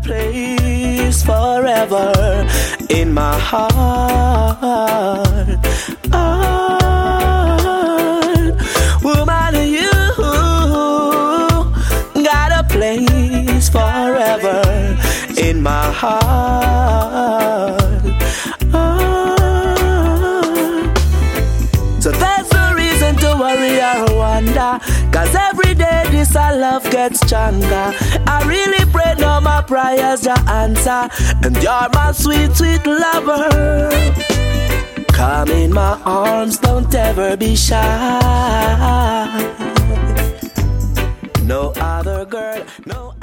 place forever in my heart. Woman, you got a place forever in my heart. So there's no reason to worry or wonder, 'cause every day this our love gets stronger. I really pray now my prayers you answer, and you're my sweet, sweet lover. Come in my arms, don't ever be shy. No other girl, no